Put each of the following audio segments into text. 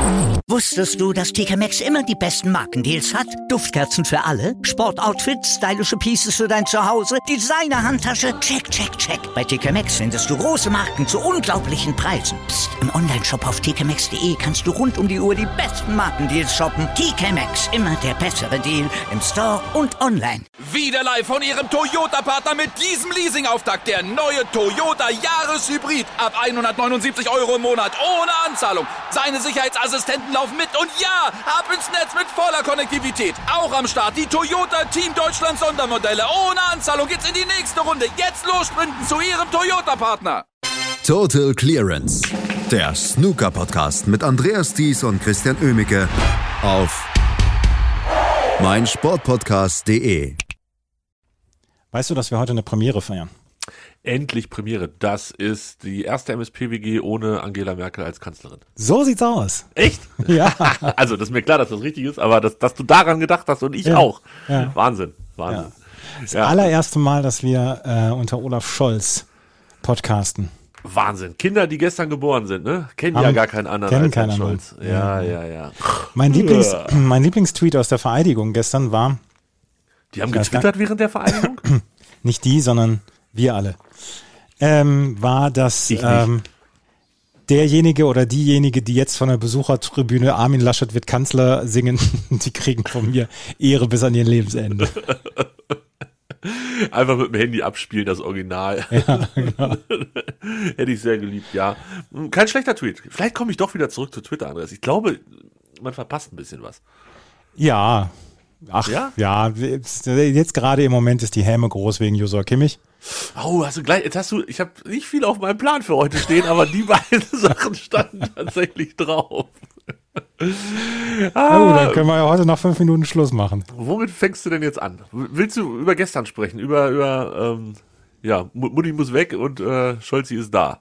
Wusstest du, dass TK Maxx immer die besten Markendeals hat? Duftkerzen für alle, Sportoutfits, stylische Pieces für dein Zuhause, Designer-Handtasche, check, check, check. Bei TK Maxx findest du große Marken zu unglaublichen Preisen. Psst. Im Onlineshop auf tkmaxx.de kannst du rund um die Uhr die besten Markendeals shoppen. TK Maxx, immer der bessere Deal im Store und online. Wieder live von Ihrem Toyota-Partner mit diesem Leasing-Auftakt. Der neue Toyota Jahreshybrid. Ab 179 € im Monat. Ohne Anzahlung. Seine Sicherheitsassistenten laufen mit. Und ja, ab ins Netz mit voller Konnektivität. Auch am Start die Toyota Team Deutschland Sondermodelle. Ohne Anzahlung geht's in die nächste Runde. Jetzt los sprinten zu Ihrem Toyota-Partner. Total Clearance. Der Snooker-Podcast mit Andreas Thies und Christian Oemicke auf meinsportpodcast.de. Weißt du, dass wir heute eine Premiere feiern? Endlich Premiere. Das ist die erste MSP-WG ohne Angela Merkel als Kanzlerin. So sieht's aus. Echt? Ja. Also, das ist mir klar, dass das richtig ist, aber dass du daran gedacht hast und ich auch. Ja. Wahnsinn. Ja. Das allererste Mal, dass wir unter Olaf Scholz podcasten. Wahnsinn. Kinder, die gestern geboren sind, ne? Kennen ja gar keinen anderen als Herrn Scholz. Ja. Mein Lieblingstweet aus der Vereidigung gestern war... Die haben getwittert während der Vereidigung? Nicht die, sondern wir alle. War, dass derjenige oder diejenige, die jetzt von der Besuchertribüne Armin Laschet wird Kanzler singen, die kriegen von mir Ehre bis an ihr Lebensende. Einfach mit dem Handy abspielen, das Original. Ja, genau. Hätte ich sehr geliebt, ja. Kein schlechter Tweet. Vielleicht komme ich doch wieder zurück zu Twitter, Andreas. Ich glaube, man verpasst ein bisschen was. Ja. Ach, ja, jetzt gerade im Moment ist die Häme groß wegen Josua Kimmich. Oh, ich habe nicht viel auf meinem Plan für heute stehen, aber die beiden Sachen standen tatsächlich drauf. Dann können wir ja heute noch 5 Minuten Schluss machen. Womit fängst du denn jetzt an? Willst du über gestern sprechen? Über Mutti muss weg und Scholzi ist da.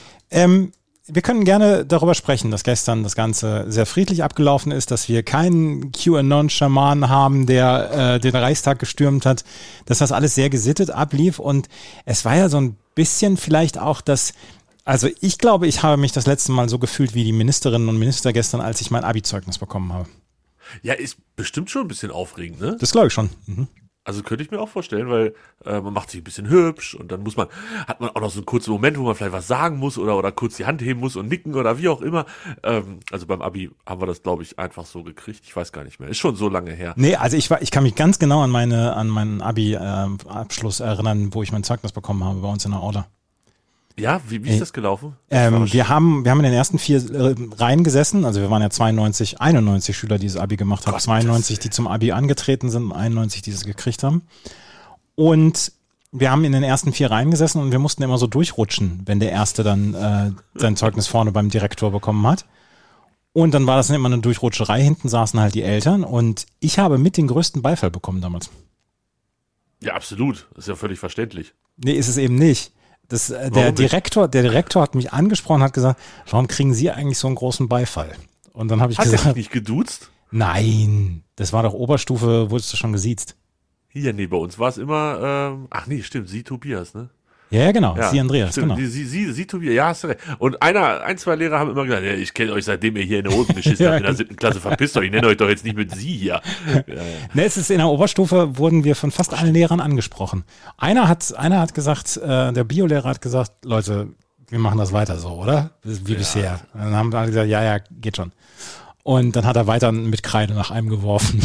Wir können gerne darüber sprechen, dass gestern das Ganze sehr friedlich abgelaufen ist, dass wir keinen QAnon-Schaman haben, der den Reichstag gestürmt hat, dass das alles sehr gesittet ablief und es war ja so ein bisschen vielleicht auch also ich glaube, ich habe mich das letzte Mal so gefühlt wie die Ministerinnen und Minister gestern, als ich mein Abi-Zeugnis bekommen habe. Ja, ist bestimmt schon ein bisschen aufregend, ne? Das glaube ich schon. Mhm. Also könnte ich mir auch vorstellen, weil man macht sich ein bisschen hübsch und dann hat man auch noch so einen kurzen Moment, wo man vielleicht was sagen muss oder kurz die Hand heben muss und nicken oder wie auch immer. Also beim Abi haben wir das, glaube ich, einfach so gekriegt. Ich weiß gar nicht mehr. Ist schon so lange her. Nee, also ich kann mich ganz genau an meinen Abi-Abschluss erinnern, wo ich mein Zeugnis bekommen habe bei uns in der Order. Ja, wie ist das gelaufen? Wir haben in den ersten 4 Reihen gesessen, also wir waren ja 91 Schüler, die das Abi gemacht haben, 92, die zum Abi angetreten sind, 91, die es gekriegt haben. Und wir haben in den ersten 4 Reihen gesessen und wir mussten immer so durchrutschen, wenn der Erste dann sein Zeugnis vorne beim Direktor bekommen hat. Und dann war das immer eine Durchrutscherei, hinten saßen halt die Eltern und ich habe mit den größten Beifall bekommen damals. Ja, absolut. Das ist ja völlig verständlich. Nee, ist es eben nicht. Der Direktor hat mich angesprochen, hat gesagt, warum kriegen Sie eigentlich so einen großen Beifall? Und dann habe ich gesagt, hat er dich nicht geduzt? Nein, das war doch Oberstufe, wurdest du schon gesiezt. Ja, nee, bei uns war es immer, stimmt, Sie Tobias, ne? Ja, genau, ja, Sie Andreas, stimmt, genau. Sie Tobias, ja, hast du recht. Und ein, 2 Lehrer haben immer gesagt, ja, ich kenne euch, seitdem ihr hier in der Hosen geschissen habt, in der 7. Klasse, verpisst euch, ich nenne euch doch jetzt nicht mit Sie hier. Ja. Ne, es ist in der Oberstufe, wurden wir von fast allen Lehrern angesprochen. Einer hat gesagt, der Biolehrer hat gesagt, Leute, wir machen das weiter so, oder? Wie bisher. Und dann haben alle gesagt, ja, geht schon. Und dann hat er weiter mit Kreide nach einem geworfen,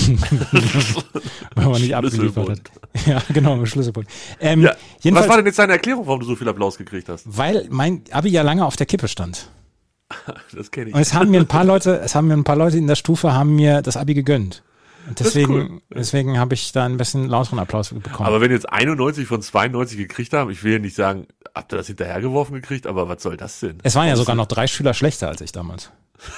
weil man nicht abgeliefert hat. Ja, genau, mit Schlüsselbund. Was war denn jetzt deine Erklärung, warum du so viel Applaus gekriegt hast? Weil mein Abi ja lange auf der Kippe stand. Das kenne ich. Und es haben mir ein paar Leute in der Stufe haben mir das Abi gegönnt. Und deswegen habe ich da ein bisschen lauteren Applaus bekommen. Aber wenn jetzt 91 von 92 gekriegt haben, ich will ja nicht sagen, habt ihr das hinterhergeworfen gekriegt, aber was soll das denn? Es waren ja sogar noch 3 Schüler schlechter als ich damals.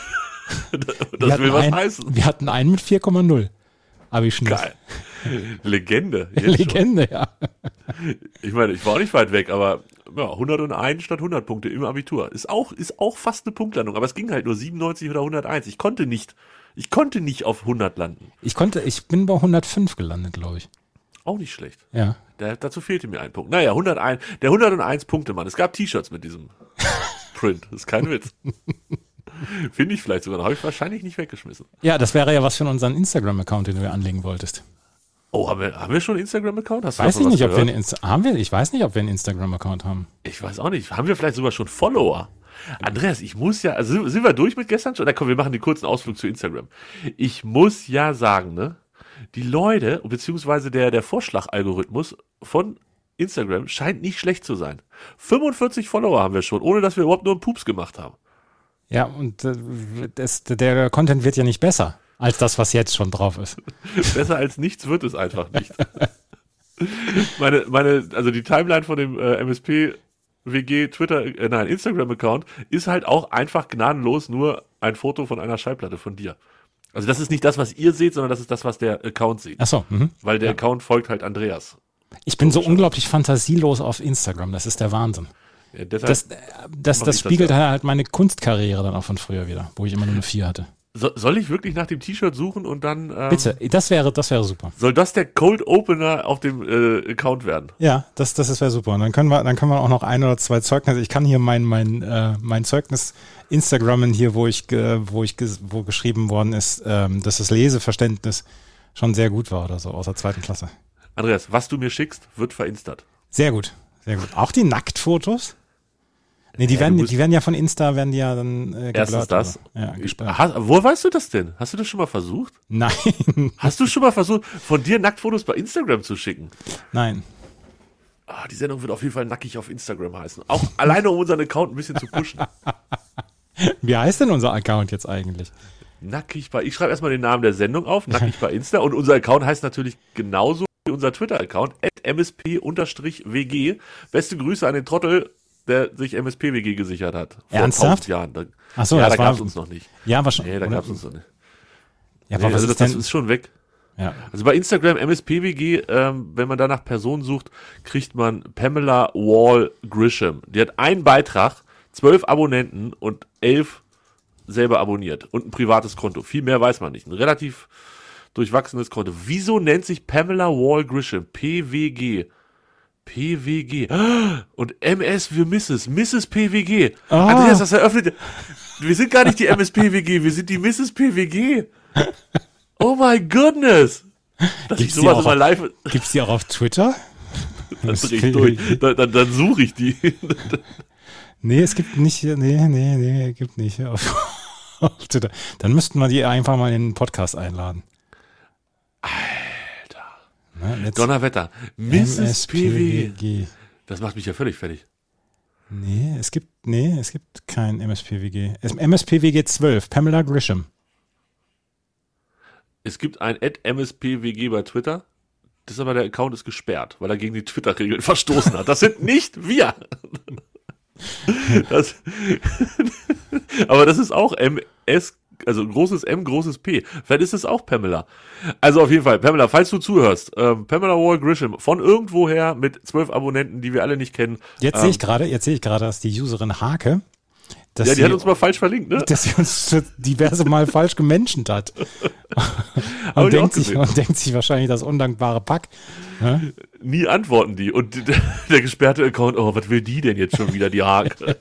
Das will was heißen. Wir hatten einen mit 4,0. Abi-Schnitt. Geil. Legende. Legende, ja. Ich meine, ich war auch nicht weit weg, aber 101 statt 100 Punkte im Abitur. Ist auch fast eine Punktlandung, aber es ging halt nur 97 oder 101. Ich konnte nicht auf 100 landen. Ich bin bei 105 gelandet, glaube ich. Auch nicht schlecht. Ja. Dazu fehlte mir ein Punkt. Naja, 101 Punkte, Mann. Es gab T-Shirts mit diesem Print. Das ist kein Witz. Finde ich vielleicht sogar. Habe ich wahrscheinlich nicht weggeschmissen. Ja, das wäre ja was für unseren Instagram-Account, den du anlegen wolltest. Oh, haben wir schon einen Instagram-Account? Ich weiß nicht, ob wir ich weiß nicht, ob wir einen Instagram-Account haben. Ich weiß auch nicht. Haben wir vielleicht sogar schon Follower? Andreas, ich muss ja, also sind wir durch mit gestern schon? Na komm, wir machen den kurzen Ausflug zu Instagram. Ich muss ja sagen, ne, die Leute, beziehungsweise der Vorschlagalgorithmus von Instagram scheint nicht schlecht zu sein. 45 Follower haben wir schon, ohne dass wir überhaupt nur einen Pups gemacht haben. Ja, und der Content wird ja nicht besser als das, was jetzt schon drauf ist. Besser als nichts wird es einfach nicht. Also die Timeline von dem MSP-WG Instagram-Account ist halt auch einfach gnadenlos nur ein Foto von einer Schallplatte von dir. Also das ist nicht das, was ihr seht, sondern das ist das, was der Account sieht. Ach so. Weil der Account folgt halt Andreas. Ich bin so unglaublich fantasielos auf Instagram, das ist der Wahnsinn. Ja, das spiegelt halt meine Kunstkarriere dann auch von früher wieder, wo ich immer nur eine 4 hatte. Soll ich wirklich nach dem T-Shirt suchen und dann... Bitte, das wäre super. Soll das der Cold Opener auf dem Account werden? Ja, das wäre super. Und dann können wir auch noch 1 oder 2 Zeugnisse. Ich kann hier mein Zeugnis Instagrammen hier, wo geschrieben worden ist, dass das Leseverständnis schon sehr gut war oder so, aus der 2. Klasse. Andreas, was du mir schickst, wird verinstert. Sehr gut, sehr gut. Auch die Nacktfotos? Nee, die werden ja von Insta, dann geblurrt. Erstens das. Ja, wo weißt du das denn? Hast du das schon mal versucht? Nein. Hast du schon mal versucht, von dir Nacktfotos bei Instagram zu schicken? Nein. Die Sendung wird auf jeden Fall nackig auf Instagram heißen. Auch alleine, um unseren Account ein bisschen zu pushen. Wie heißt denn unser Account jetzt eigentlich? Ich schreibe erstmal den Namen der Sendung auf, nackig bei Insta. Und unser Account heißt natürlich genauso wie unser Twitter-Account, @msp_wg. Beste Grüße an den Trottel, der sich MSP-WG gesichert hat. Vor Ernsthaft? 1000 Jahren. Achso, ja, da gab es uns noch nicht. Ja, wahrscheinlich. Nee, da gab es uns noch nicht. Ja, aber was ist das denn? ist schon weg. Ja. Also bei Instagram MSPWG, wenn man da nach Personen sucht, kriegt man Pamela Wall Grisham. Die hat einen Beitrag, 12 Abonnenten und 11 selber abonniert. Und ein privates Konto. Viel mehr weiß man nicht. Ein relativ durchwachsenes Konto. Wieso nennt sich Pamela Wall Grisham? PWG. Und MS für Mrs. PWG. Andreas, das eröffnet. Wir sind gar nicht die MSPWG, wir sind die Mrs. PWG. Oh my goodness. Dass ich sowas immer live. Gibt's die auch auf Twitter? Dann dreh ich durch. Dann suche ich die. Nee, es gibt nicht. Nee, gibt nicht auf Twitter. Dann müssten wir die einfach mal in den Podcast einladen. Donnerwetter. Mrs. PWG. Das macht mich ja völlig fertig. Nee, es gibt kein MSPWG. MSPWG 12, Pamela Grisham. Es gibt ein @mspwg bei Twitter. Das ist aber der Account ist gesperrt, weil er gegen die Twitter-Regeln verstoßen hat. Das sind nicht wir. Aber das ist auch MS, also großes M, großes P. Vielleicht ist es auch Pamela. Also auf jeden Fall, Pamela, falls du zuhörst, Pamela Wall Grisham von irgendwoher mit 12 Abonnenten, die wir alle nicht kennen. Jetzt sehe ich gerade, dass die Userin Hake, die hat uns mal falsch verlinkt, ne? Dass sie uns diverse Mal falsch gemenschent hat. und denkt sich wahrscheinlich das undankbare Pack. Ja? Nie antworten die. Und der gesperrte Account, oh, was will die denn jetzt schon wieder, die Hake?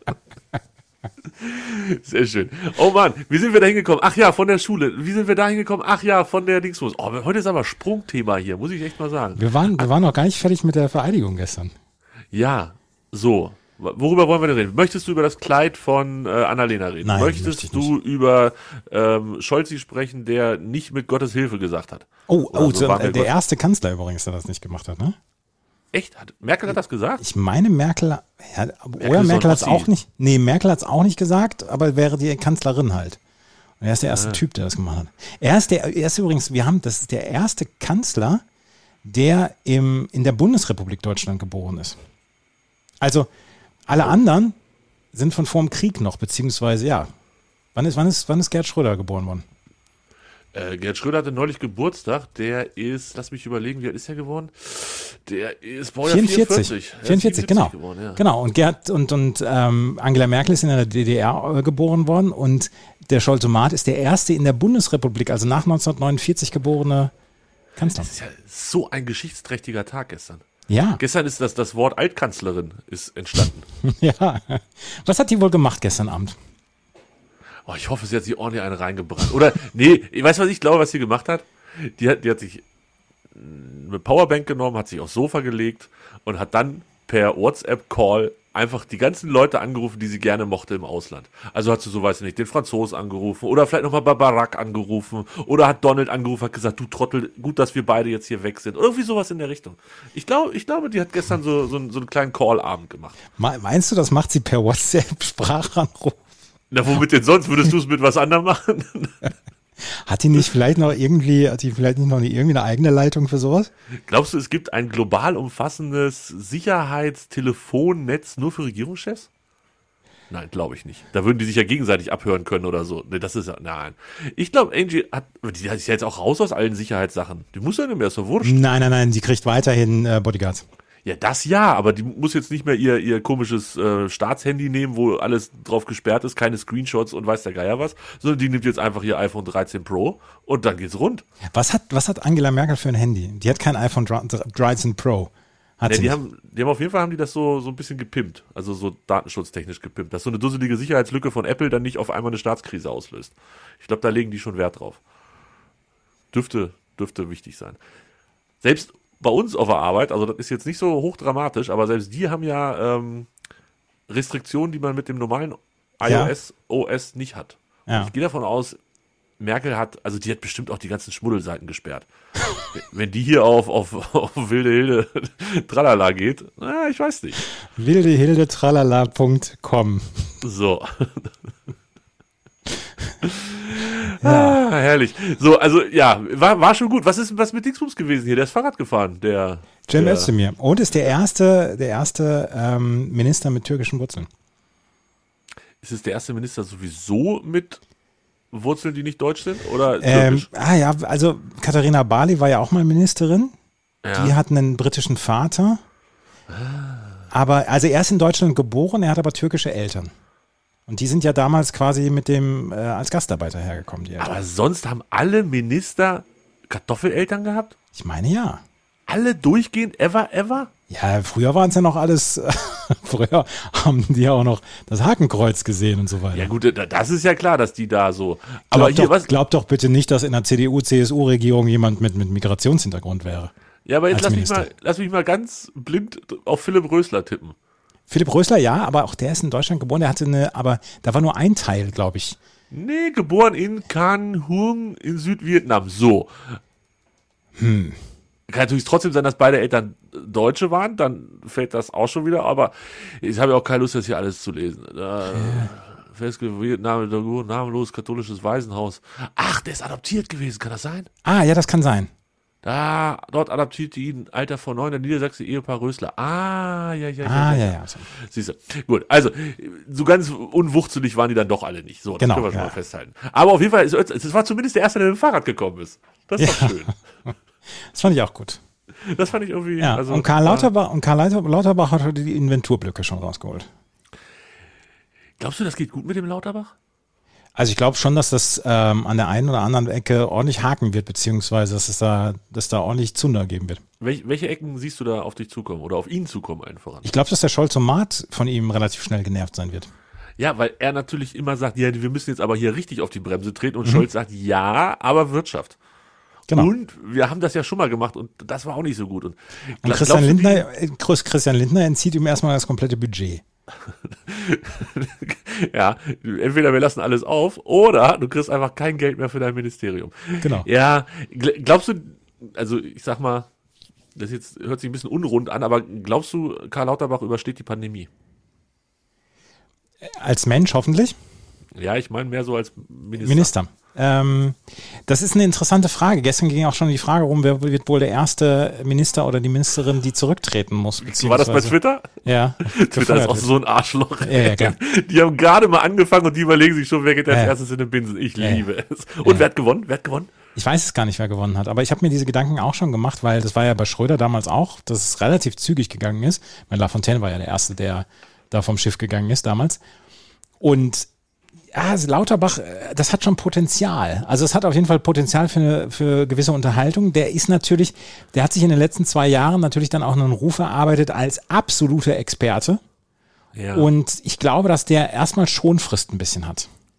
Sehr schön. Oh Mann, wie sind wir da hingekommen? Ach ja, von der Schule. Wie sind wir da hingekommen? Ach ja, von der Dingsbus. Oh, heute ist aber Sprungthema hier, muss ich echt mal sagen. Wir waren noch gar nicht fertig mit der Vereidigung gestern. Ja, so. Worüber wollen wir denn reden? Möchtest du über das Kleid von Annalena reden? Nein, möchtest du über Scholzi sprechen, der nicht mit Gottes Hilfe gesagt hat? Der erste Kanzler übrigens, der das nicht gemacht hat, ne? Echt? Merkel hat das gesagt? Ich meine, Merkel hat es auch nicht. Nee, Merkel hat es auch nicht gesagt, aber wäre die Kanzlerin halt. Und er ist der erste Typ, der das gemacht hat. Er ist übrigens, das ist der erste Kanzler, der in der Bundesrepublik Deutschland geboren ist. Also, alle anderen sind von vor dem Krieg noch, beziehungsweise, ja. Wann ist Gerd Schröder geboren worden? Gerd Schröder hatte neulich Geburtstag. Der ist, lass mich überlegen, wie alt ist er geworden? Der ist Baujahr 44. 44, genau. Geworden, ja. Genau, und Gerd und Angela Merkel ist in der DDR geboren worden und der Scholzomat ist der erste in der Bundesrepublik, also nach 1949 geborene Kanzler. Das ist ja so ein geschichtsträchtiger Tag gestern. Ja. Gestern ist das Wort Altkanzlerin ist entstanden. Ja. Was hat die wohl gemacht gestern Abend? Oh, ich hoffe, sie hat sich ordentlich eine reingebrannt. Oder, nee, weißt du, was ich glaube, was sie gemacht hat? Die hat sich eine Powerbank genommen, hat sich aufs Sofa gelegt und hat dann per WhatsApp-Call einfach die ganzen Leute angerufen, die sie gerne mochte im Ausland. Also hat sie, so weiß ich nicht, den Franzosen angerufen oder vielleicht nochmal Barack angerufen oder hat Donald angerufen, hat gesagt, du Trottel, gut, dass wir beide jetzt hier weg sind. Irgendwie sowas in der Richtung. Ich glaube, die hat gestern so einen kleinen Call-Abend gemacht. Meinst du, das macht sie per WhatsApp-Sprachanruf? Na, womit denn sonst? Würdest du es mit was anderem machen? Hat die vielleicht nicht noch irgendwie eine eigene Leitung für sowas? Glaubst du, es gibt ein global umfassendes Sicherheitstelefonnetz nur für Regierungschefs? Nein, glaube ich nicht. Da würden die sich ja gegenseitig abhören können oder so. Nee, das ist ja, nein. Ich glaube, Angie die ist ja jetzt auch raus aus allen Sicherheitssachen. Die muss ja nicht mehr, ist so wurscht. Nein, die kriegt weiterhin Bodyguards. Ja, das ja, aber die muss jetzt nicht mehr ihr komisches Staatshandy nehmen, wo alles drauf gesperrt ist, keine Screenshots und weiß der Geier was, sondern die nimmt jetzt einfach ihr iPhone 13 Pro und dann geht's rund. Was hat Angela Merkel für ein Handy? Die hat kein iPhone 13 Pro. Die haben auf jeden Fall das so ein bisschen gepimpt, also so datenschutztechnisch gepimpt, dass so eine dusselige Sicherheitslücke von Apple dann nicht auf einmal eine Staatskrise auslöst. Ich glaube, da legen die schon Wert drauf. Dürfte wichtig sein. Selbst bei uns auf der Arbeit, also das ist jetzt nicht so hochdramatisch, aber selbst die haben ja Restriktionen, die man mit dem normalen iOS OS nicht hat. Ja. Ich gehe davon aus, Merkel die hat bestimmt auch die ganzen Schmuddelseiten gesperrt. Wenn die hier auf wilde Hilde Tralala geht, ich weiß nicht. wildehildetralala.com So. Ja. Herrlich. So, also ja, war schon gut. Was ist mit Dingsbums gewesen hier? Der ist Fahrrad gefahren, der Cem Özdemir. Und ist der erste Minister mit türkischen Wurzeln. Ist es der erste Minister sowieso mit Wurzeln, die nicht deutsch sind? Oder türkisch? Also Katharina Barley war ja auch mal Ministerin. Ja. Die hat einen britischen Vater. Aber, also er ist in Deutschland geboren, er hat aber türkische Eltern. Und die sind ja damals quasi mit dem als Gastarbeiter hergekommen, die Eltern. Aber sonst haben alle Minister Kartoffeleltern gehabt? Ich meine ja. Alle durchgehend, ever? Ja, früher waren es ja noch alles, früher haben die ja auch noch das Hakenkreuz gesehen und so weiter. Ja gut, das ist ja klar, dass die da so. Aber Glaub doch bitte nicht, dass in der CDU-CSU-Regierung jemand mit Migrationshintergrund wäre. Ja, aber jetzt lass mich mal ganz blind auf Philipp Rösler tippen. Philipp Rösler, ja, aber auch der ist in Deutschland geboren, aber da war nur ein Teil, glaube ich. Nee, geboren in Can Huong in Südvietnam, so. Kann natürlich trotzdem sein, dass beide Eltern Deutsche waren, dann fällt das auch schon wieder, aber ich habe ja auch keine Lust, das hier alles zu lesen. Festgelegt, namenloses katholisches Waisenhaus. Ach, der ist adoptiert gewesen, kann das sein? Ah, ja, das kann sein. Dort adoptierte ihn Alter von 9 der Niedersachse Ehepaar Rösler. Ja. Siehst du. Gut, also so ganz unwurzelig waren die dann doch alle nicht. So, das können wir schon mal festhalten. Aber auf jeden Fall, es war zumindest der Erste, der mit dem Fahrrad gekommen ist. Das ist doch schön. Das fand ich auch gut. Das fand ich irgendwie. Ja, und Karl Lauterbach hat die Inventurblöcke schon rausgeholt. Glaubst du, das geht gut mit dem Lauterbach? Also ich glaube schon, dass das an der einen oder anderen Ecke ordentlich haken wird, beziehungsweise dass da ordentlich Zunder geben wird. Welche Ecken siehst du da auf dich zukommen oder auf ihn zukommen einfach? Ich glaube, dass der Scholz-Omat von ihm relativ schnell genervt sein wird. Ja, weil er natürlich immer sagt, ja, wir müssen jetzt aber hier richtig auf die Bremse treten und Scholz sagt, ja, aber Wirtschaft. Genau. Und wir haben das ja schon mal gemacht und das war auch nicht so gut. Und Christian Lindner entzieht ihm erstmal das komplette Budget. Ja, entweder wir lassen alles auf oder du kriegst einfach kein Geld mehr für dein Ministerium. Genau. Ja, glaubst du, also ich sag mal, das jetzt hört sich ein bisschen unrund an, aber glaubst du, Karl Lauterbach übersteht die Pandemie? Als Mensch hoffentlich? Ja, ich meine mehr so als Minister. Das ist eine interessante Frage. Gestern ging auch schon die Frage rum, wer wird wohl der erste Minister oder die Ministerin, die zurücktreten muss. War das bei Twitter? Ja. Twitter ist auch so ein Arschloch. Ja, klar. Die haben gerade mal angefangen und die überlegen sich schon, wer geht als erstes in den Binsen. Ich liebe es. Und wer hat gewonnen? Ich weiß es gar nicht, wer gewonnen hat, aber ich habe mir diese Gedanken auch schon gemacht, weil das war ja bei Schröder damals auch, dass es relativ zügig gegangen ist. Lafontaine war ja der Erste, der da vom Schiff gegangen ist damals. Und also Lauterbach, das hat schon Potenzial. Also es hat auf jeden Fall Potenzial für gewisse Unterhaltung. Der hat sich in den letzten 2 Jahren natürlich dann auch einen Ruf erarbeitet als absoluter Experte. Ja. Und ich glaube, dass der erstmal Schonfrist ein bisschen hat.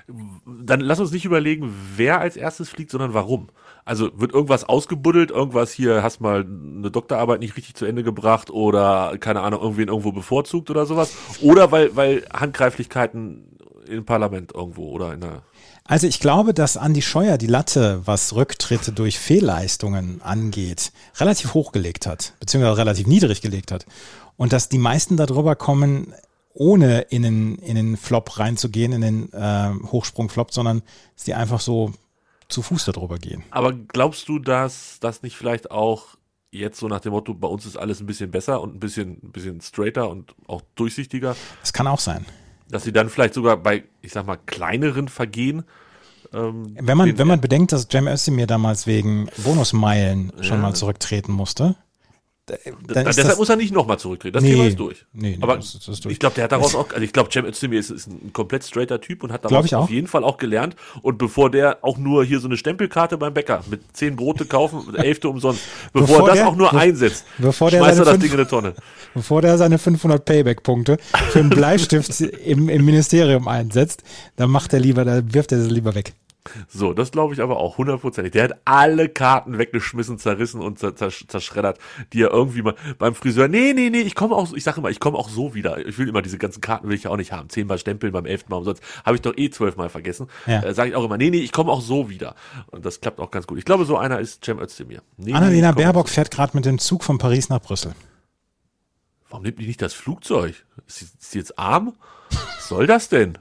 Dann lass uns nicht überlegen, wer als erstes fliegt, sondern warum. Also wird irgendwas ausgebuddelt, irgendwas hier, hast mal eine Doktorarbeit nicht richtig zu Ende gebracht oder, keine Ahnung, irgendwen irgendwo bevorzugt oder sowas. Oder weil Handgreiflichkeiten im Parlament irgendwo oder in der... Also ich glaube, dass Andi Scheuer die Latte, was Rücktritte durch Fehlleistungen angeht, relativ hoch gelegt hat, beziehungsweise relativ niedrig gelegt hat. Und dass die meisten darüber kommen, ohne in den Flop reinzugehen, in den Hochsprung-Flop, sondern dass die einfach so zu Fuß darüber gehen. Aber glaubst du, dass das nicht vielleicht auch jetzt so nach dem Motto, bei uns ist alles ein bisschen besser und ein bisschen straighter und auch durchsichtiger? Das kann auch sein. Dass sie dann vielleicht sogar bei, ich sag mal, kleineren Vergehen wenn man bedenkt, dass Cem Özdemir damals wegen Bonusmeilen schon mal zurücktreten musste, dann deshalb muss er nicht nochmal zurücktreten. Das Thema ist durch. Nee, aber das ist durch. Ich glaube, der hat daraus auch, also ich glaube, Cem Özdemir ist ein komplett straighter Typ und hat daraus auf jeden Fall auch gelernt. Und bevor der auch nur hier so eine Stempelkarte beim Bäcker mit 10 Brote kaufen, 11. umsonst, bevor er das auch nur einsetzt, schmeißt er das Ding in eine Tonne. Bevor der seine 500 Payback-Punkte für einen Bleistift im Ministerium einsetzt, dann wirft er das lieber weg. So, das glaube ich aber auch 100%. Der hat alle Karten weggeschmissen, zerrissen und zerschreddert, die er irgendwie mal beim Friseur, nee, ich komme auch so wieder. Ich will immer diese ganzen Karten, will ich ja auch nicht haben. 10-mal stempeln beim 11. Mal umsonst. Habe ich doch 12-mal vergessen. Ja. Sage ich auch immer, nee, ich komme auch so wieder. Und das klappt auch ganz gut. Ich glaube, so einer ist Cem Özdemir. Annalena Baerbock fährt gerade mit dem Zug von Paris nach Brüssel. Warum nimmt die nicht das Flugzeug? Ist sie jetzt arm? Was soll das denn?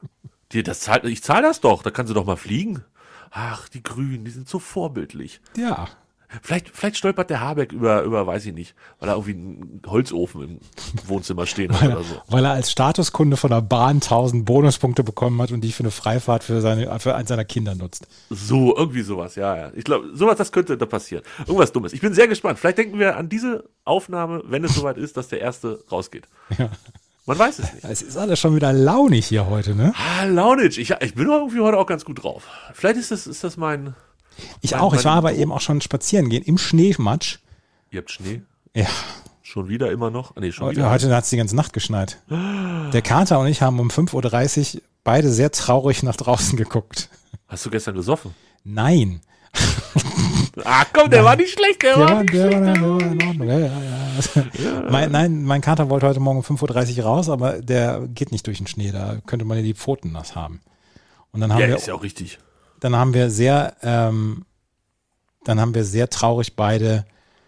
Ich zahle das doch, da kann sie doch mal fliegen. Ach, die Grünen, die sind so vorbildlich. Ja. Vielleicht stolpert der Habeck über, weiß ich nicht, weil er irgendwie einen Holzofen im Wohnzimmer stehen hat oder so. Weil er als Statuskunde von der Bahn 1000 Bonuspunkte bekommen hat und die für eine Freifahrt für eins seiner Kinder nutzt. So, irgendwie sowas, ja. Ich glaube, sowas, das könnte da passieren. Irgendwas Dummes. Ich bin sehr gespannt. Vielleicht denken wir an diese Aufnahme, wenn es soweit ist, dass der Erste rausgeht. Ja. Man weiß es nicht. Es ist alles schon wieder launig hier heute, ne? Launig. Ich bin irgendwie heute auch ganz gut drauf. Vielleicht ist das mein... Ich war aber eben auch schon spazieren gehen im Schneematsch. Ihr habt Schnee? Ja. Schon wieder immer noch? Nee, schon wieder. Heute hat es die ganze Nacht geschneit. Der Kater und ich haben um 5.30 Uhr beide sehr traurig nach draußen geguckt. Hast du gestern gesoffen? Nein. Ach komm, der war nicht schlecht. Der war in Ordnung. Ja. Mein Kater wollte heute Morgen um 5.30 Uhr raus, aber der geht nicht durch den Schnee. Da könnte man ja die Pfoten nass haben. Und dann haben wir, ist ja auch richtig. Dann haben wir sehr traurig beide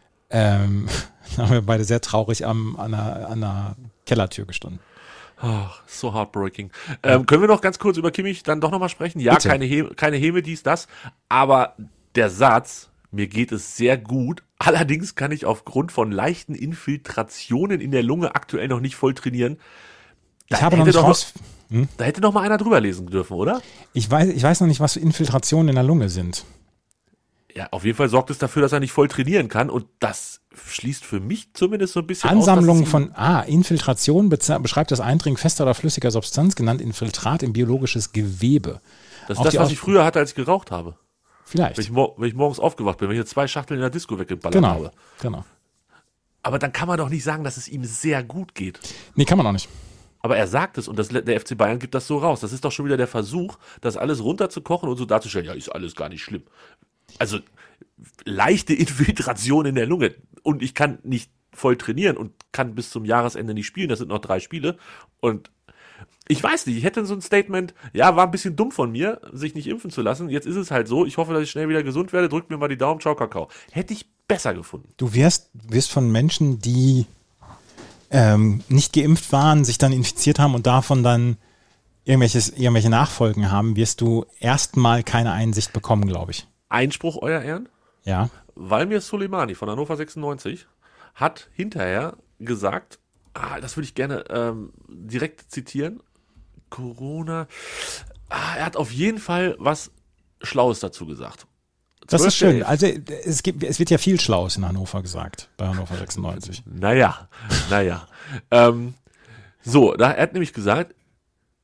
sehr traurig an der Kellertür gestanden. Ach, so heartbreaking. Können wir noch ganz kurz über Kimmich dann doch nochmal sprechen? Ja, bitte. Keine Häme, dies, das. Aber der Satz, mir geht es sehr gut. Allerdings kann ich aufgrund von leichten Infiltrationen in der Lunge aktuell noch nicht voll trainieren. Ich habe noch nicht raus... Da hätte noch mal einer drüber lesen dürfen, oder? Ich weiß noch nicht, was für Infiltrationen in der Lunge sind. Ja, auf jeden Fall sorgt es dafür, dass er nicht voll trainieren kann. Und das schließt für mich zumindest so ein bisschen Ansammlung von Infiltration beschreibt das Eindringen fester oder flüssiger Substanz, genannt Infiltrat in biologisches Gewebe. Das ist das, was ich früher hatte, als ich geraucht habe. Vielleicht. Wenn ich morgens aufgewacht bin, wenn ich 2 Schachteln in der Disco weggeballert habe. Genau. Aber dann kann man doch nicht sagen, dass es ihm sehr gut geht. Nee, kann man auch nicht. Aber er sagt es und der FC Bayern gibt das so raus. Das ist doch schon wieder der Versuch, das alles runterzukochen und so darzustellen, ja, ist alles gar nicht schlimm. Also leichte Infiltration in der Lunge und ich kann nicht voll trainieren und kann bis zum Jahresende nicht spielen. Das sind noch 3 Spiele und ich weiß nicht, ich hätte so ein Statement, ja, war ein bisschen dumm von mir, sich nicht impfen zu lassen. Jetzt ist es halt so, ich hoffe, dass ich schnell wieder gesund werde, drückt mir mal die Daumen, ciao, Kakao. Hätte ich besser gefunden. Du wirst von Menschen, die nicht geimpft waren, sich dann infiziert haben und davon dann irgendwelche Nachfolgen haben, wirst du erstmal keine Einsicht bekommen, glaube ich. Einspruch, Euer Ehren? Ja. Walmir Soleimani von Hannover 96 hat hinterher gesagt, das würde ich gerne direkt zitieren, Corona, er hat auf jeden Fall was Schlaues dazu gesagt. Das ist schön. Also es wird ja viel Schlaues in Hannover gesagt, bei Hannover 96. Naja. Er hat nämlich gesagt,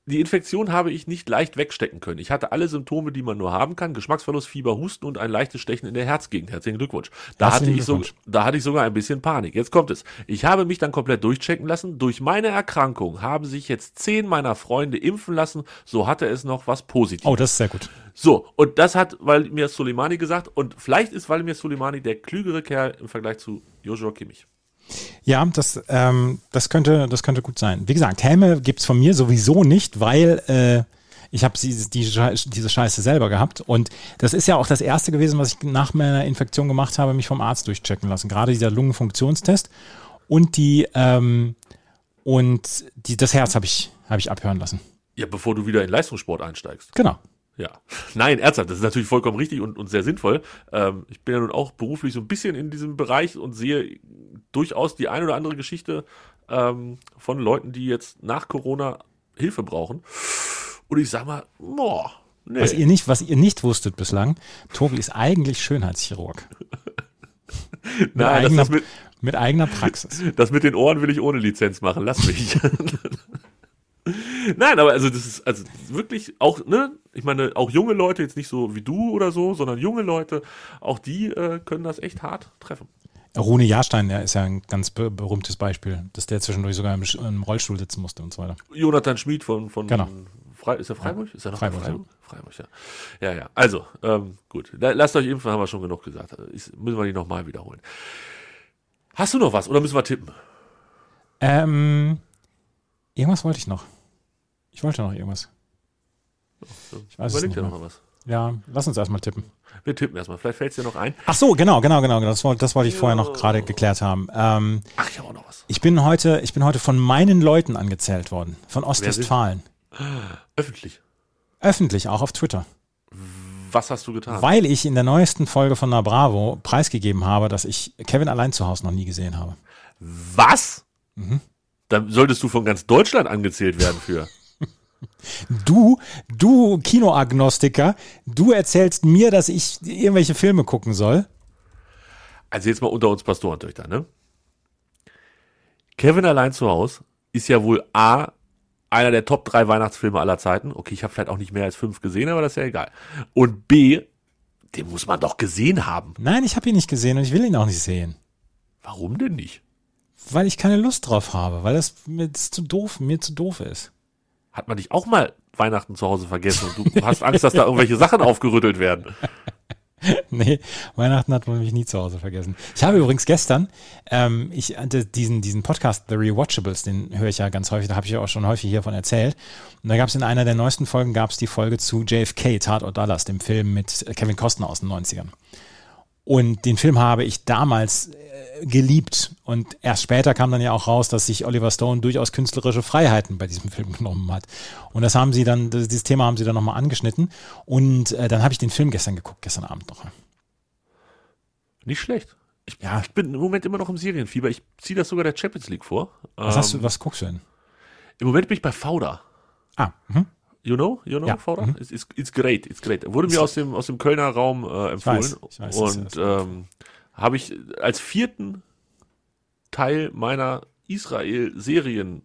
Die Infektion habe ich nicht leicht wegstecken können. Ich hatte alle Symptome, die man nur haben kann. Geschmacksverlust, Fieber, Husten und ein leichtes Stechen in der Herzgegend. Herzlichen Glückwunsch. Da hatte ich sogar ein bisschen Panik. Jetzt kommt es. Ich habe mich dann komplett durchchecken lassen. Durch meine Erkrankung haben sich jetzt 10 meiner Freunde impfen lassen. So hatte es noch was Positives. Oh, das ist sehr gut. So, und das hat Wladimir Soleimani gesagt. Und vielleicht ist Wladimir Soleimani der klügere Kerl im Vergleich zu Joshua Kimmich. Ja, das könnte gut sein. Wie gesagt, Helme gibt's von mir sowieso nicht, weil ich habe diese Scheiße selber gehabt. Und das ist ja auch das Erste gewesen, was ich nach meiner Infektion gemacht habe, mich vom Arzt durchchecken lassen. Gerade dieser Lungenfunktionstest und das Herz habe ich abhören lassen. Ja, bevor du wieder in Leistungssport einsteigst. Genau. Ja, nein, ernsthaft, das ist natürlich vollkommen richtig und sehr sinnvoll. Ich bin ja nun auch beruflich so ein bisschen in diesem Bereich und sehe durchaus die ein oder andere Geschichte von Leuten, die jetzt nach Corona Hilfe brauchen. Und ich sag mal, nee. Was ihr nicht wusstet bislang, Tobi ist eigentlich Schönheitschirurg. Mit eigener Praxis. Das mit den Ohren will ich ohne Lizenz machen, lass mich. Nein, aber also das ist also wirklich auch, ne, ich meine, auch junge Leute, jetzt nicht so wie du oder so, sondern junge Leute, auch die können das echt hart treffen. Rune Jahrstein, der ist ja ein ganz berühmtes Beispiel, dass der zwischendurch sogar im Rollstuhl sitzen musste und so weiter. Jonathan Schmid von genau. Ist er Freiburg? Ist er noch Freiburg? Freiburg, ja. Ja. Also, gut. Lasst euch impfen, haben wir schon genug gesagt. Müssen wir die nochmal wiederholen. Hast du noch was oder müssen wir tippen? Irgendwas wollte ich noch. Ich wollte noch irgendwas. Ich weiß Überleg es dir nicht noch mehr. mal was. Ja, lass uns erstmal tippen. Wir tippen erstmal. Vielleicht fällt es dir noch ein. Ach so, genau. Das wollte ich vorher noch gerade geklärt haben. Ich habe auch noch was. Ich bin heute von meinen Leuten angezählt worden. Von Ostwestfalen. Öffentlich. Öffentlich, auch auf Twitter. Was hast du getan? Weil ich in der neuesten Folge von Na Bravo preisgegeben habe, dass ich Kevin allein zu Hause noch nie gesehen habe. Was? Mhm. Dann solltest du von ganz Deutschland angezählt werden für. Du Kinoagnostiker, du erzählst mir, dass ich irgendwelche Filme gucken soll. Also jetzt mal unter uns Pastorentöchter, ne? Kevin allein zu Hause ist ja wohl A, einer der Top 3 Weihnachtsfilme aller Zeiten. Okay, ich habe vielleicht auch nicht mehr als 5 gesehen, aber das ist ja egal. Und B, den muss man doch gesehen haben. Nein, ich habe ihn nicht gesehen und ich will ihn auch nicht sehen. Warum denn nicht? Weil ich keine Lust drauf habe, weil das mir zu doof ist. Hat man dich auch mal Weihnachten zu Hause vergessen und du hast Angst, dass da irgendwelche Sachen aufgerüttelt werden? Nee, Weihnachten hat man mich nie zu Hause vergessen. Ich habe übrigens gestern, ich hatte diesen Podcast The Rewatchables, den höre ich ja ganz häufig, da habe ich ja auch schon häufig hiervon erzählt. Und da gab es in einer der neuesten Folgen, die Folge zu JFK, Tatort Dallas, dem Film mit Kevin Costner aus den 90ern. Und den Film habe ich damals geliebt. Und erst später kam dann ja auch raus, dass sich Oliver Stone durchaus künstlerische Freiheiten bei diesem Film genommen hat. Und dieses Thema haben sie dann nochmal angeschnitten. Und dann habe ich den Film gestern Abend noch. Nicht schlecht. Ich bin im Moment immer noch im Serienfieber. Ich ziehe das sogar der Champions League vor. Was guckst du denn? Im Moment bin ich bei Fauda. You know, ja. Fauda? It's great. Wurde mir aus dem Kölner Raum empfohlen. Ich weiß, und habe ich als 4. Teil meiner Israel-Serienrunde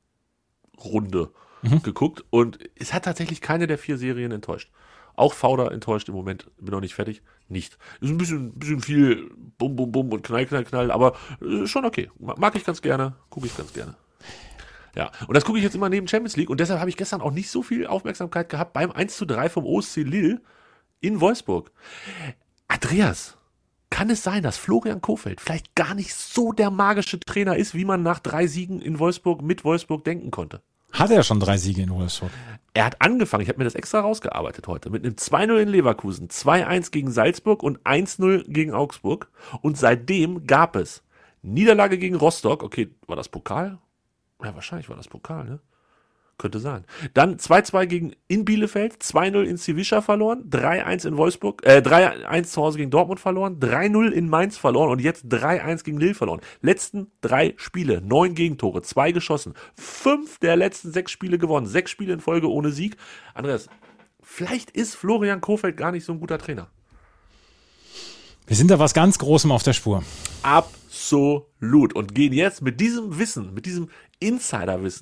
geguckt. Und es hat tatsächlich keine der 4 Serien enttäuscht. Auch Fauda enttäuscht im Moment. Bin noch nicht fertig. Nicht. Ist ein bisschen viel Bum, Bum, Bum und Knall, aber schon okay. Mag ich ganz gerne. Gucke ich ganz gerne. Ja, und das gucke ich jetzt immer neben Champions League und deshalb habe ich gestern auch nicht so viel Aufmerksamkeit gehabt beim 1:3 vom OSC Lille in Wolfsburg. Andreas, kann es sein, dass Florian Kohfeldt vielleicht gar nicht so der magische Trainer ist, wie man nach 3 Siegen in Wolfsburg mit Wolfsburg denken konnte? Hat er schon 3 Siege in Wolfsburg? Er hat angefangen, ich habe mir das extra rausgearbeitet heute, mit einem 2:0 in Leverkusen, 2:1 gegen Salzburg und 1:0 gegen Augsburg. Und seitdem gab es Niederlage gegen Rostock, okay, war das Pokal? Ja, wahrscheinlich war das Pokal, ne? Könnte sein. Dann 2:2 in Bielefeld, 2:0 in Sevilla verloren, 3:1 in Wolfsburg, 3:1 zu Hause gegen Dortmund verloren, 3:0 in Mainz verloren und jetzt 3:1 gegen Lille verloren. Letzten 3 Spiele, 9 Gegentore, 2 geschossen, 5 der letzten 6 Spiele gewonnen, 6 Spiele in Folge ohne Sieg. Andreas, vielleicht ist Florian Kohfeldt gar nicht so ein guter Trainer. Wir sind da was ganz Großem auf der Spur. Absolut. Und gehen jetzt mit diesem Wissen, mit diesem Insiderwissen,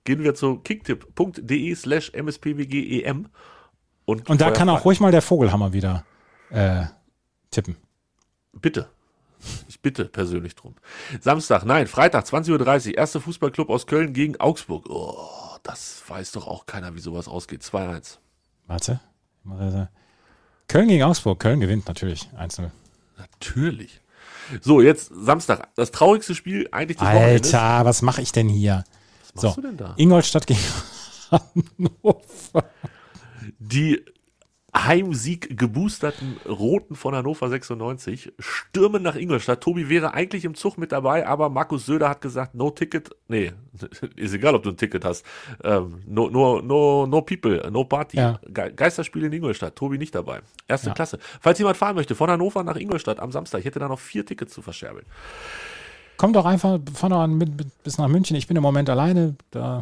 gehen wir zu kicktipp.de/mspwgem. Und da kann auch ruhig mal der Vogelhammer wieder tippen. Bitte. Ich bitte persönlich drum. Freitag, 20.30 Uhr, erster Fußballclub aus Köln gegen Augsburg. Oh, das weiß doch auch keiner, wie sowas ausgeht. 2-1. Warte. Köln gegen Augsburg. Köln gewinnt natürlich 1-0. Natürlich. So, jetzt Samstag. Das traurigste Spiel eigentlich des Wochenendes. Alter, was mache ich denn hier? Was machst du denn da? Ingolstadt gegen Hannover. Die Heimsieg geboosterten Roten von Hannover 96 stürmen nach Ingolstadt. Tobi wäre eigentlich im Zug mit dabei, aber Markus Söder hat gesagt, no ticket. Nee, ist egal, ob du ein Ticket hast. No people, no party. Ja. Geisterspiel in Ingolstadt. Tobi nicht dabei. Erste Klasse. Falls jemand fahren möchte, von Hannover nach Ingolstadt am Samstag, ich hätte da noch 4 Tickets zu verscherbeln. Komm doch einfach, fahr doch an bis nach München. Ich bin im Moment alleine. Da.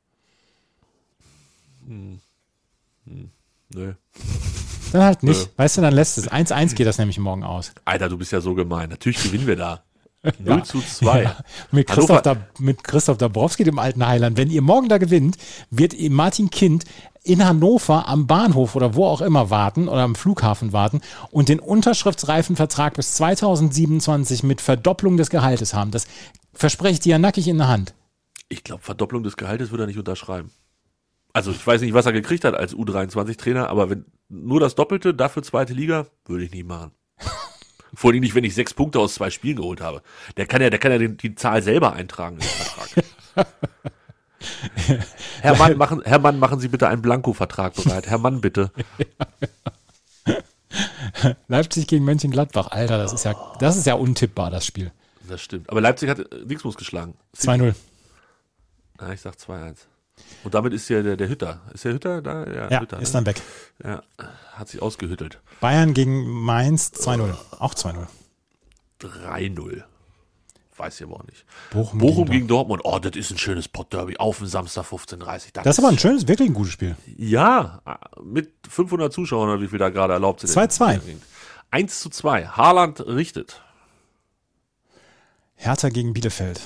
Nö. Dann halt nicht. Weißt du, dann lässt es. 1-1 geht das nämlich morgen aus. Alter, du bist ja so gemein. Natürlich gewinnen wir da. 0-2. Ja. Mit Christoph Dabrowski, dem alten Heiland. Wenn ihr morgen da gewinnt, wird Martin Kind in Hannover am Bahnhof oder wo auch immer warten oder am Flughafen warten und den unterschriftsreifen Vertrag bis 2027 mit Verdopplung des Gehaltes haben. Das verspreche ich dir ja nackig in der Hand. Ich glaube, Verdopplung des Gehaltes würde er nicht unterschreiben. Also ich weiß nicht, was er gekriegt hat als U23-Trainer, aber wenn nur das Doppelte, dafür zweite Liga, würde ich nicht machen. Vor allem nicht, wenn ich 6 Punkte aus 2 Spielen geholt habe. Der kann ja die Zahl selber eintragen in den Vertrag. Herr Mann, machen Sie bitte einen Blanko-Vertrag bereit. Herr Mann, bitte. Leipzig gegen Mönchengladbach, Alter, das ist ja untippbar, das Spiel. Das stimmt. Aber Leipzig hat Dingsbus geschlagen. 2-0. Ja, ich sag 2-1. Und damit ist ja der Hütter. Ist der Hütter da? Ja, Hütter, ist dann weg. Ja, hat sich ausgehüttelt. Bayern gegen Mainz 2-0. Auch 2-0. 3-0. Weiß ich aber auch nicht. Bochum gegen Dortmund. Oh, das ist ein schönes Pot-Derby auf dem Samstag 15:30. Das ist aber ein schönes, wirklich ein gutes Spiel. Ja, mit 500 Zuschauern oder wie viel da gerade erlaubt sind. 2-2. 1-2. Haaland richtet. Hertha gegen Bielefeld.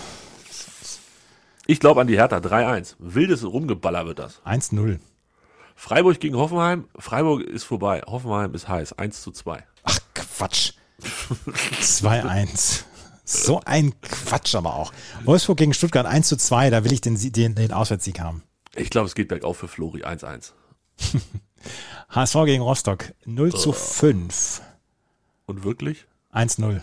Ich glaube an die Hertha. 3-1. Wildes Rumgeballer wird das. 1-0. Freiburg gegen Hoffenheim. Freiburg ist vorbei. Hoffenheim ist heiß. 1-2. Ach, Quatsch. 2-1. So ein Quatsch aber auch. Wolfsburg gegen Stuttgart 1-2. Da will ich den Auswärtssieg haben. Ich glaube, es geht bergauf für Flori. 1-1. HSV gegen Rostock 0-5. Und wirklich? 1-0.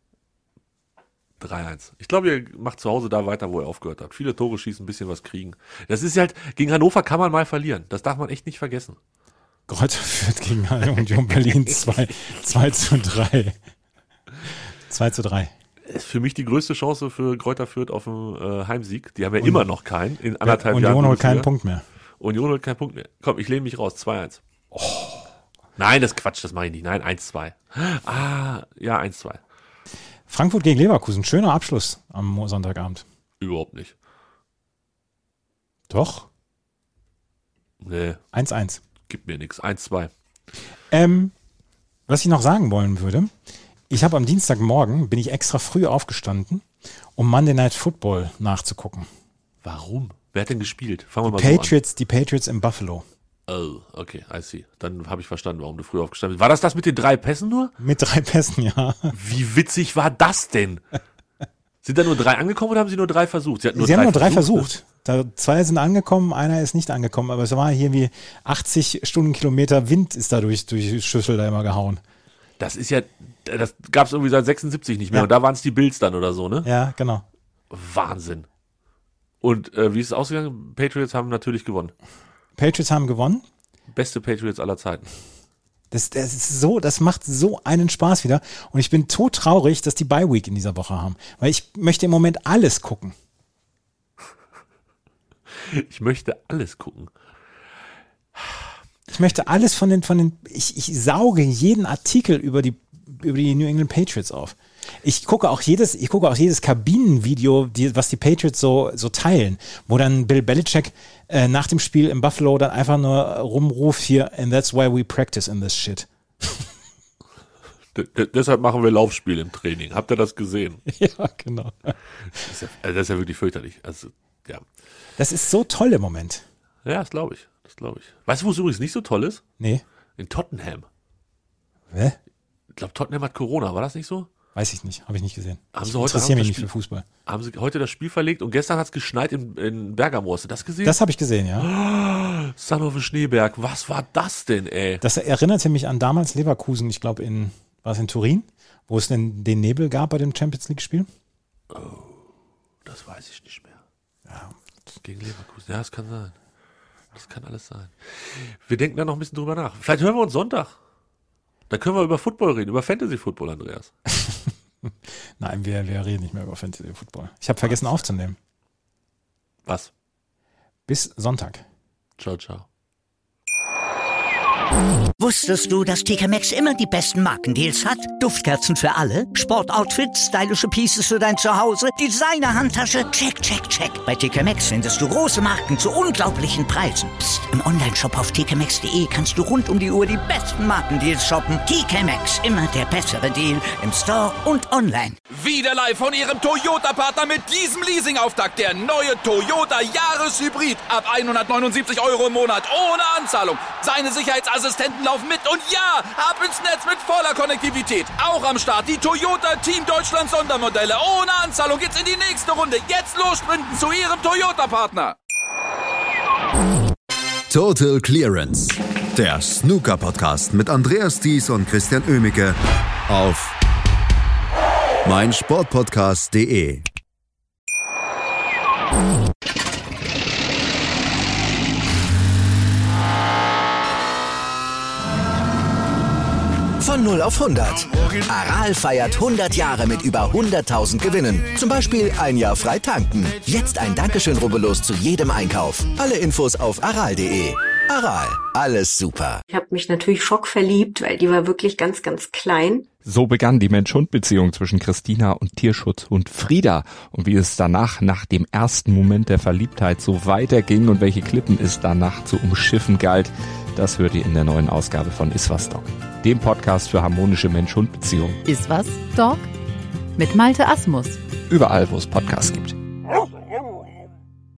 3-1. Ich glaube, ihr macht zu Hause da weiter, wo ihr aufgehört habt. Viele Tore schießen, ein bisschen was kriegen. Das ist halt, gegen Hannover kann man mal verlieren. Das darf man echt nicht vergessen. Greuther Fürth gegen Union Berlin 2-3. 2-3. Ist für mich die größte Chance für Greuther Fürth auf den Heimsieg. Die haben ja immer noch keinen. In anderthalb Union Jahren. Union holt keinen Punkt mehr. Union holt keinen Punkt mehr. Komm, ich lehne mich raus. 2-1. Oh. Nein, das ist Quatsch, das mache ich nicht. Nein, 1-2. Ja, 1-2. Frankfurt gegen Leverkusen. Schöner Abschluss am Sonntagabend. Überhaupt nicht. Doch. Nee. 1-1. Gibt mir nichts. 1-2. Was ich noch sagen wollen würde, ich habe am Dienstagmorgen, bin ich extra früh aufgestanden, um Monday Night Football nachzugucken. Warum? Wer hat denn gespielt? Fangen wir mal Patriots, so an. Die Patriots in Buffalo. Oh, okay, I see. Dann habe ich verstanden, warum du früh aufgestanden bist. War das mit den 3 Pässen nur? Mit 3 Pässen, ja. Wie witzig war das denn? Sind da nur 3 angekommen oder haben sie nur 3 versucht? Sie haben nur 3 versucht. 2 sind angekommen, einer ist nicht angekommen, aber es war hier wie 80 Stundenkilometer Wind ist da durch die Schüssel da immer gehauen. Das ist ja, das gab es irgendwie seit 76 nicht mehr und da waren es die Bills dann oder so, ne? Ja, genau. Wahnsinn. Und wie ist es ausgegangen? Patriots haben natürlich gewonnen. Patriots haben gewonnen. Beste Patriots aller Zeiten. Das macht so einen Spaß wieder. Und ich bin todtraurig, dass die Bye Week in dieser Woche haben. Weil ich möchte im Moment alles gucken. Ich möchte alles gucken. Ich möchte alles ich sauge jeden Artikel über die New England Patriots auf. Ich gucke auch jedes Kabinenvideo, was die Patriots so teilen, wo dann Bill Belichick nach dem Spiel in Buffalo dann einfach nur rumruft hier, and that's why we practice in this shit. Deshalb machen wir Laufspiel im Training. Habt ihr das gesehen? Ja, genau. Das ist ja wirklich fürchterlich. Also Ja. Das ist so toll im Moment. Ja, das glaube ich. Weißt du, wo es übrigens nicht so toll ist? Nee. In Tottenham. Hä? Ich glaube, Tottenham hat Corona, war das nicht so? Weiß ich nicht, habe ich nicht gesehen. Ich interessiere mich nicht für Fußball. Haben sie heute das Spiel verlegt und gestern hat es geschneit in Bergamo. Hast du das gesehen? Das habe ich gesehen, ja. Son of a Schneeberg, was war das denn, ey? Das erinnerte mich an damals Leverkusen, ich glaube war es in Turin, wo es denn den Nebel gab bei dem Champions League-Spiel? Oh, das weiß ich nicht mehr. Ja. Gegen Leverkusen, ja, das kann sein. Das kann alles sein. Wir denken da noch ein bisschen drüber nach. Vielleicht hören wir uns Sonntag. Da können wir über Football reden, über Fantasy-Football, Andreas. Nein, wir reden nicht mehr über Fantasy-Football. Ich habe vergessen aufzunehmen. Was? Bis Sonntag. Ciao, ciao. Wusstest du, dass TK Maxx immer die besten Markendeals hat? Duftkerzen für alle, Sportoutfits, stylische Pieces für dein Zuhause, Designer-Handtasche, check, check, check. Bei TK Maxx findest du große Marken zu unglaublichen Preisen. Psst. Im Onlineshop auf tkmaxx.de kannst du rund um die Uhr die besten Markendeals shoppen. TK Maxx, immer der bessere Deal im Store und online. Wieder live von Ihrem Toyota-Partner mit diesem Leasing-Auftakt. Der neue Toyota Jahreshybrid. Ab 179 € im Monat ohne Anzahlung. Seine Sicherheitsassistenten laufen mit und ja, ab ins Netz mit voller Konnektivität. Auch am Start die Toyota Team Deutschland Sondermodelle. Ohne Anzahlung geht's in die nächste Runde. Jetzt los sprinten zu Ihrem Toyota-Partner. Total Clearance. Der Snooker-Podcast mit Andreas Thies und Christian Oemicke auf meinsportpodcast.de. Von 0 auf 100. Aral feiert 100 Jahre mit über 100.000 Gewinnen. Zum Beispiel ein Jahr frei tanken. Jetzt ein Dankeschön, rubbellos zu jedem Einkauf. Alle Infos auf aral.de. Aral, alles super. Ich habe mich natürlich schockverliebt, weil die war wirklich ganz, ganz klein. So begann die Mensch-Hund-Beziehung zwischen Christina und Tierschutzhund Frieda. Und wie es danach, nach dem ersten Moment der Verliebtheit, so weiterging und welche Klippen es danach zu umschiffen galt, das hört ihr in der neuen Ausgabe von Iswas Dog, dem Podcast für harmonische Mensch-Hund-Beziehungen. Iswas Dog? Mit Malte Asmus. Überall, wo es Podcasts gibt.